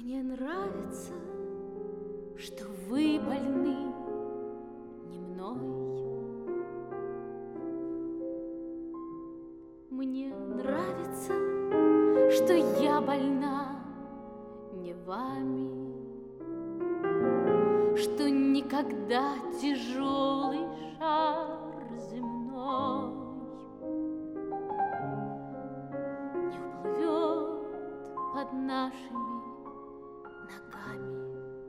Мне нравится, что вы больны не мной. Мне нравится, что я больна не вами, что никогда тяжелый шар земной не уплывет под нашими ногами.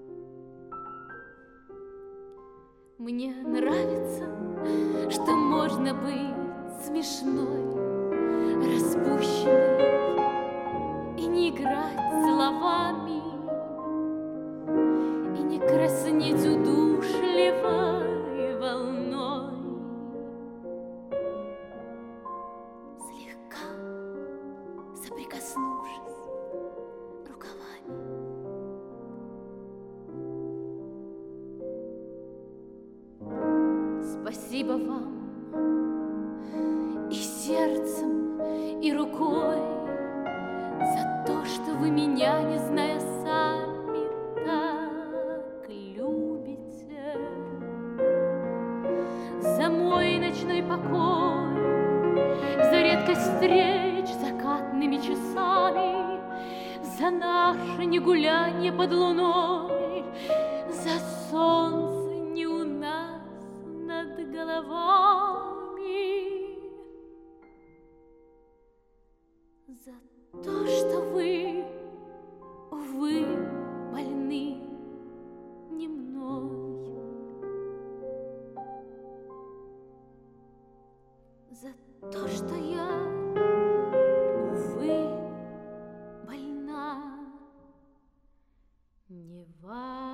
Мне нравится, что можно быть смешной, распущенной и не играть словами, и не краснеть удушливой волной, слегка соприкоснувшись рукавами. Спасибо вам и сердцем, и рукой за то, что вы меня, не зная сами, так любите, за мой ночной покой, за редкость встреч закатными часами, за наше негулянье под луной, за солнце не у нас над головами, за то, что вы, увы, больны не мной, за то, что я, увы, больна не вами.